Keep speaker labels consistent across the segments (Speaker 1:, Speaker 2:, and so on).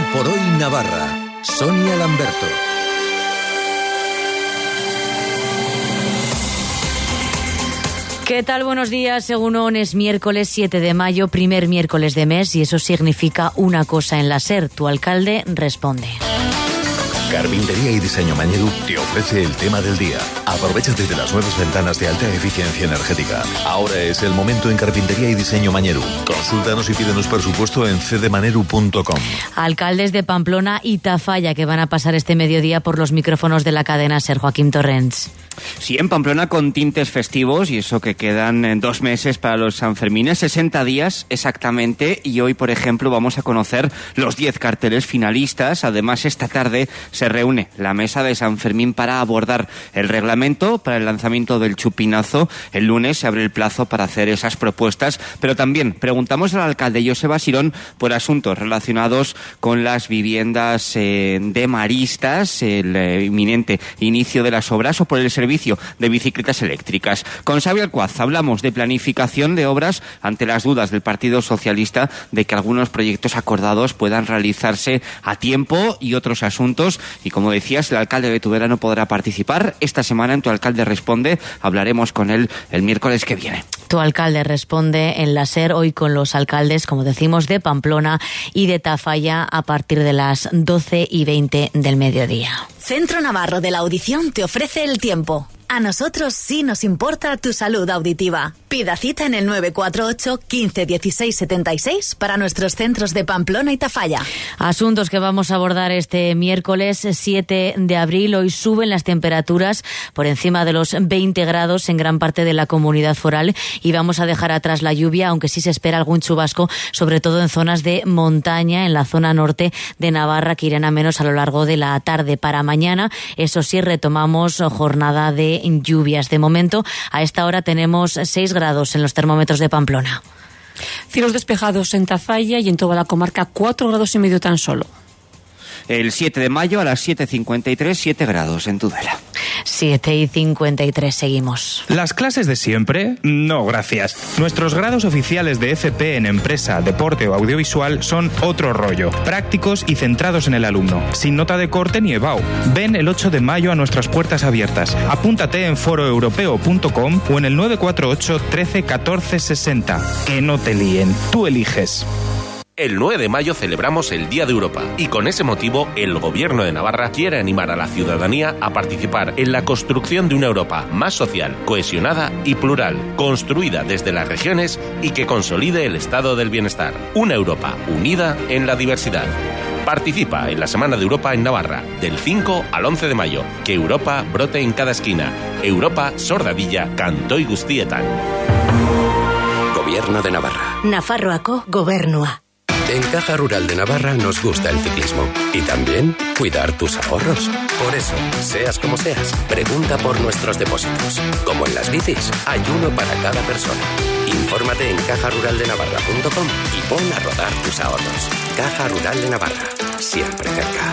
Speaker 1: por hoy Navarra. Sonia Lamberto.
Speaker 2: ¿Qué tal? Buenos días. Según es miércoles 7 de mayo, primer miércoles de mes, y eso significa una cosa en la SER. Tu alcalde responde.
Speaker 3: Carpintería y Diseño Mañedu te ofrece el tema del día. Aprovecha desde las nuevas ventanas de alta eficiencia energética. Ahora es el momento en Carpintería y Diseño Mañedu. Consúltanos y pídenos presupuesto en cdemaneru.com.
Speaker 2: Alcaldes de Pamplona y Tafalla que van a pasar este mediodía por los micrófonos de la cadena SER. Joaquín Torrents.
Speaker 4: Sí, en Pamplona con tintes festivos, y eso que quedan 2 meses para los Sanfermines, 60 días exactamente, y hoy, por ejemplo, vamos a conocer los 10 carteles finalistas. Además, esta tarde se reúne la mesa de San Fermín para abordar el reglamento para el lanzamiento del chupinazo. El lunes se abre el plazo para hacer esas propuestas, pero también preguntamos al alcalde Joseba Sirón por asuntos relacionados con las viviendas de maristas, el inminente inicio de las obras o por el servicio de bicicletas eléctricas. Con Xavi Alcuaz hablamos de planificación de obras ante las dudas del Partido Socialista de que algunos proyectos acordados puedan realizarse a tiempo y otros asuntos. Y como decías, el alcalde de Tudela no podrá participar esta semana en Tu Alcalde Responde. Hablaremos con él el miércoles que viene.
Speaker 2: Tu alcalde responde en la SER, hoy con los alcaldes, como decimos, de Pamplona y de Tafalla a partir de las 12:20 del mediodía.
Speaker 5: Centro Navarro de la Audición te ofrece el tiempo. A nosotros sí nos importa tu salud auditiva. Pida cita en el 948 15 16 76 para nuestros centros de Pamplona y Tafalla.
Speaker 2: Asuntos que vamos a abordar este miércoles 7 de abril. Hoy suben las temperaturas por encima de los 20 grados en gran parte de la comunidad foral y vamos a dejar atrás la lluvia, aunque sí se espera algún chubasco, sobre todo en zonas de montaña, en la zona norte de Navarra, que irán a menos a lo largo de la tarde. Para mañana, eso sí, retomamos jornada de lluvias. De momento, a esta hora tenemos 6 grados en los termómetros de Pamplona.
Speaker 6: Cielos despejados en Tafalla y en toda la comarca 4,5 grados tan solo.
Speaker 4: El 7 de mayo a las 7:53, 7 grados en Tudela.
Speaker 2: 7:53, seguimos.
Speaker 7: ¿Las clases de siempre? No, gracias. Nuestros grados oficiales de FP en empresa, deporte o audiovisual son otro rollo. Prácticos y centrados en el alumno. Sin nota de corte ni EBAU. Ven el 8 de mayo a nuestras puertas abiertas. Apúntate en foroeuropeo.com o en el 948 13 14 60. Que no te líen. Tú eliges.
Speaker 8: El 9 de mayo celebramos el Día de Europa y con ese motivo el Gobierno de Navarra quiere animar a la ciudadanía a participar en la construcción de una Europa más social, cohesionada y plural, construida desde las regiones y que consolide el estado del bienestar. Una Europa unida en la diversidad. Participa en la Semana de Europa en Navarra, del 5 al 11 de mayo. Que Europa brote en cada esquina. Europa sordadilla kantoi guztietan.
Speaker 9: Gobierno de Navarra.
Speaker 5: Nafarroako Gobernua.
Speaker 9: En Caja Rural de Navarra nos gusta el ciclismo y también cuidar tus ahorros. Por eso, seas como seas, pregunta por nuestros depósitos. Como en las bicis, hay uno para cada persona. Infórmate en cajaruraldenavarra.com y pon a rodar tus ahorros. Caja Rural de Navarra, siempre cerca.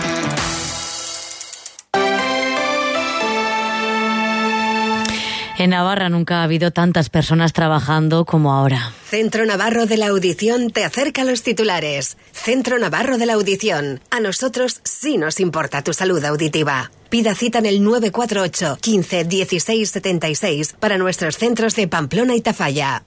Speaker 2: En Navarra nunca ha habido tantas personas trabajando como ahora.
Speaker 10: Centro Navarro de la Audición te acerca a los titulares. Centro Navarro de la Audición. A nosotros sí nos importa tu salud auditiva. Pida cita en el 948 15 16 76 para nuestros centros de Pamplona y Tafalla.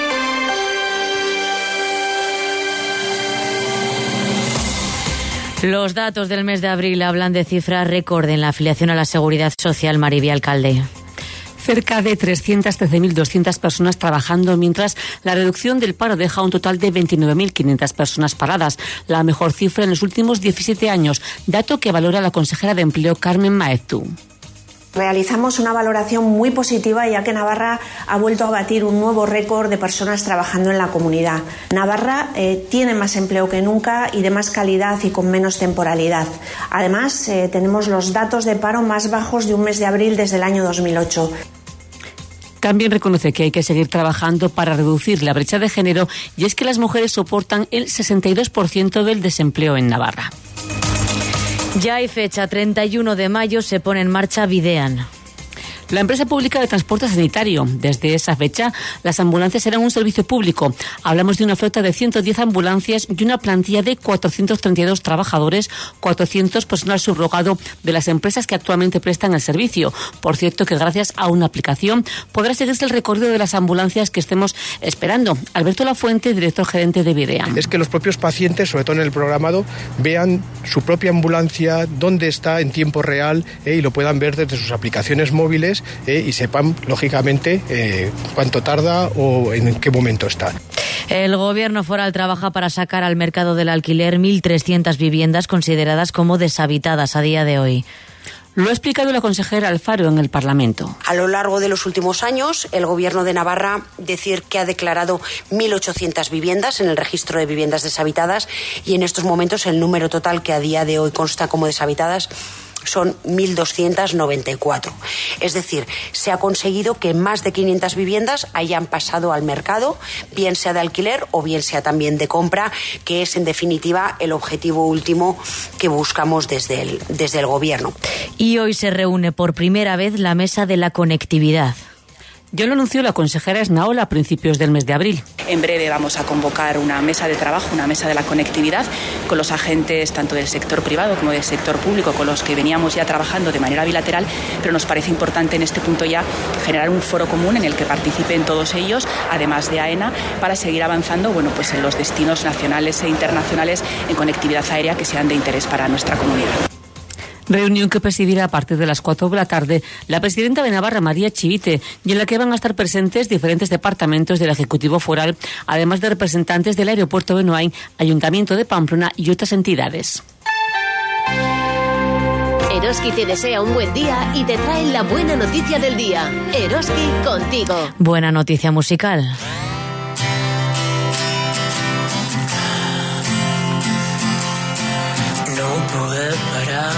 Speaker 2: Los datos del mes de abril hablan de cifras récord en la afiliación a la Seguridad Social. Maribí, alcalde.
Speaker 6: Cerca de 313.200 personas trabajando, mientras la reducción del paro deja un total de 29.500 personas paradas, la mejor cifra en los últimos 17 años, dato que valora la consejera de Empleo Carmen Maeztu.
Speaker 11: Realizamos una valoración muy positiva, ya que Navarra ha vuelto a batir un nuevo récord de personas trabajando en la comunidad. Navarra tiene más empleo que nunca y de más calidad y con menos temporalidad. Además, tenemos los datos de paro más bajos de un mes de abril desde el año 2008.
Speaker 6: También reconoce que hay que seguir trabajando para reducir la brecha de género, y es que las mujeres soportan el 62% del desempleo en Navarra.
Speaker 2: Ya hay fecha, 31 de mayo se pone en marcha Videan.
Speaker 6: La empresa pública de transporte sanitario. Desde esa fecha, las ambulancias serán un servicio público. Hablamos de una flota de 110 ambulancias y una plantilla de 432 trabajadores, 400 personal subrogado de las empresas que actualmente prestan el servicio. Por cierto, que gracias a una aplicación podrá seguirse el recorrido de las ambulancias que estemos esperando. Alberto Lafuente, director gerente de Videa.
Speaker 12: Es que los propios pacientes, sobre todo en el programado, vean su propia ambulancia, dónde está en tiempo real y lo puedan ver desde sus aplicaciones móviles y sepan, lógicamente, cuánto tarda o en qué momento está.
Speaker 2: El Gobierno foral trabaja para sacar al mercado del alquiler 1.300 viviendas consideradas como deshabitadas a día de hoy.
Speaker 6: Lo ha explicado la consejera Alfaro en el Parlamento.
Speaker 13: A lo largo de los últimos años, el Gobierno de Navarra decir que ha declarado 1.800 viviendas en el registro de viviendas deshabitadas y en estos momentos el número total que a día de hoy consta como deshabitadas son 1.294. Es decir, se ha conseguido que más de 500 viviendas hayan pasado al mercado, bien sea de alquiler o bien sea también de compra, que es en definitiva el objetivo último que buscamos desde el Gobierno.
Speaker 2: Y hoy se reúne por primera vez la Mesa de la Conectividad.
Speaker 6: Ya lo anunció la consejera Esnaola a principios del mes de abril.
Speaker 14: En breve vamos a convocar una mesa de trabajo, una mesa de la conectividad, con los agentes tanto del sector privado como del sector público, con los que veníamos ya trabajando de manera bilateral, pero nos parece importante en este punto ya generar un foro común en el que participen todos ellos, además de AENA, para seguir avanzando en los destinos nacionales e internacionales en conectividad aérea que sean de interés para nuestra comunidad.
Speaker 6: Reunión que presidirá a partir de las 4 de la tarde la presidenta de Navarra, María Chivite, y en la que van a estar presentes diferentes departamentos del Ejecutivo Foral, además de representantes del Aeropuerto de Noain, Ayuntamiento de Pamplona y otras entidades.
Speaker 15: Eroski te desea un buen día y te trae la buena noticia del día. Eroski contigo.
Speaker 2: Buena noticia musical.
Speaker 16: No pude parar.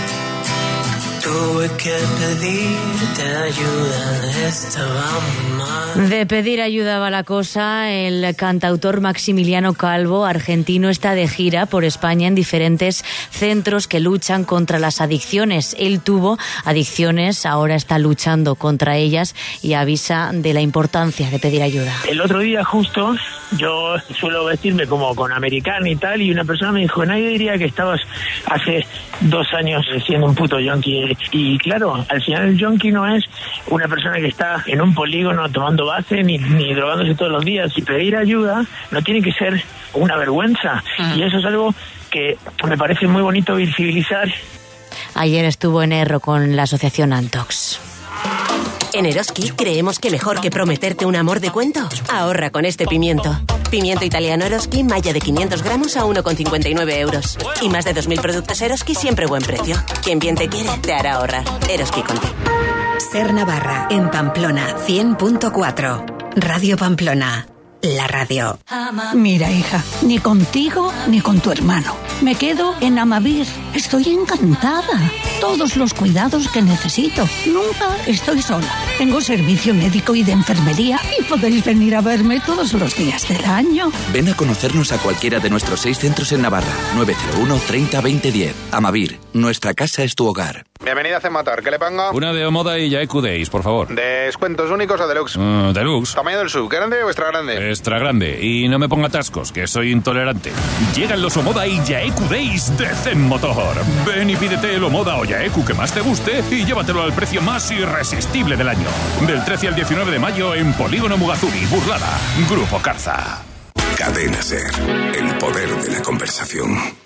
Speaker 16: Tuve que pedirte ayuda, estaba muy mal.
Speaker 2: De pedir ayuda va la cosa. El cantautor Maximiliano Calvo, argentino, está de gira por España en diferentes centros que luchan contra las adicciones. Él tuvo adicciones, ahora está luchando contra ellas y avisa de la importancia de pedir ayuda.
Speaker 17: El otro día justo, yo suelo vestirme como con americano y tal, y una persona me dijo, nadie diría que estabas hace 2 años siendo un puto yonki. Y claro, al final el yonki no es una persona que está en un polígono tomando base ni drogándose todos los días. Y pedir ayuda no tiene que ser una vergüenza. Y eso es algo que me parece muy bonito visibilizar.
Speaker 2: Ayer estuvo en Erro con la asociación Antox.
Speaker 15: En Eroski creemos que mejor que prometerte un amor de cuento, ahorra con este pimiento. Pimiento italiano Eroski, malla de 500 gramos a 1,59 euros. Y más de 2.000 productos Eroski, siempre buen precio. Quien bien te quiere, te hará ahorrar. Eroski contigo.
Speaker 10: Ser Navarra, en Pamplona, 100.4. Radio Pamplona, la radio.
Speaker 18: Mira, hija, ni contigo ni con tu hermano. Me quedo en Amavir. Estoy encantada. Todos los cuidados que necesito. Nunca estoy sola. Tengo servicio médico y de enfermería y podéis venir a verme todos los días del año.
Speaker 1: Ven a conocernos a cualquiera de nuestros 6 centros en Navarra. 901 30 20 10. Amavir, nuestra casa es tu hogar.
Speaker 19: Bienvenida a Cenmotor, ¿qué le pongo?
Speaker 20: Una de Omoda y Yaeku Days, por favor.
Speaker 19: ¿Descuentos únicos o deluxe?
Speaker 20: Deluxe.
Speaker 19: ¿Tamaño del sub, grande o extra grande?
Speaker 20: Extra grande. Y no me ponga atascos, que soy intolerante. Llegan los Omoda y Yaeku Days de Zenmotor. Ven y pídete el Omoda o Yaeku que más te guste y llévatelo al precio más irresistible del año. Del 13 al 19 de mayo en Polígono Mugazuri, Burlada. Grupo Carza.
Speaker 21: Cadena Ser, el poder de la conversación.